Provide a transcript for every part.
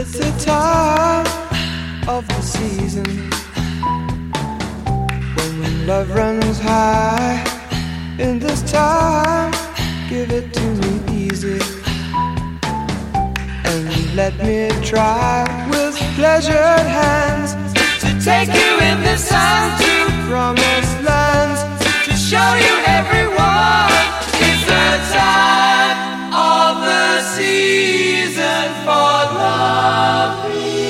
It's the time of the season when love runs high. In this time, give it to me easy and let me try with pleasured hands to take you in this time to promised lands, to show you everyone. It's the time of the season for loving.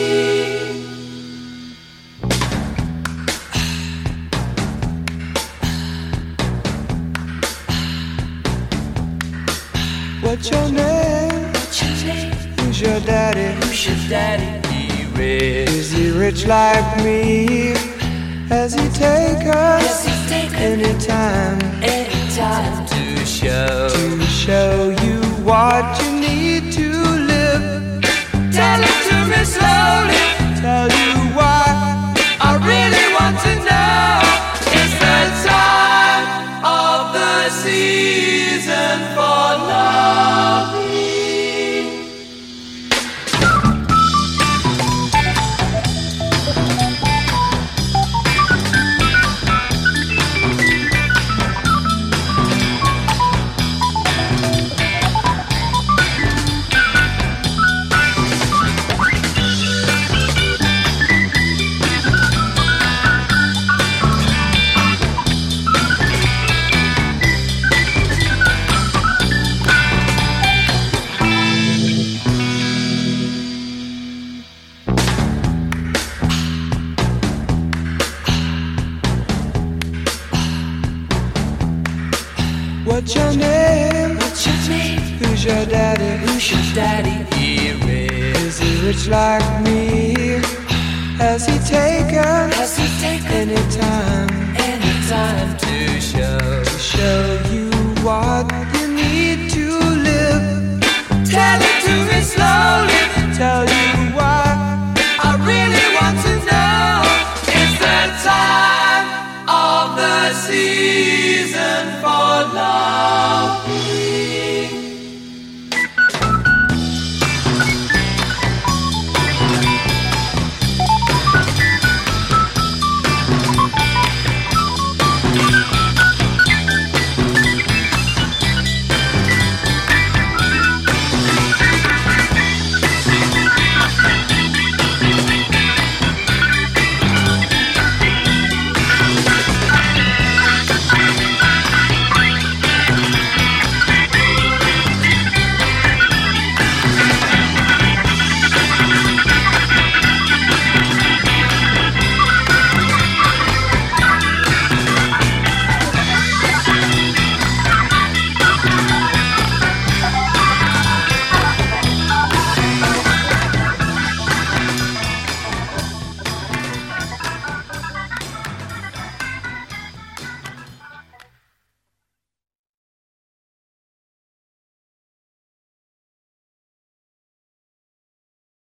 What's your name? What's your name? Who's your daddy? Who's your daddy? He rich. Is he rich like me? Has he take us Has he taken anytime to show you what you need to live? Tell it to me slowly. Tell you why I really want to know. It's the time of the season for loving. What's your name? What's your name? Who's your daddy? Who's your daddy? He rich. Is he rich like me? Has he taken Has he taken anytime to show you what you need to live? Tell it to me slowly. Tell you why I really want to know. It's the time of the season for love.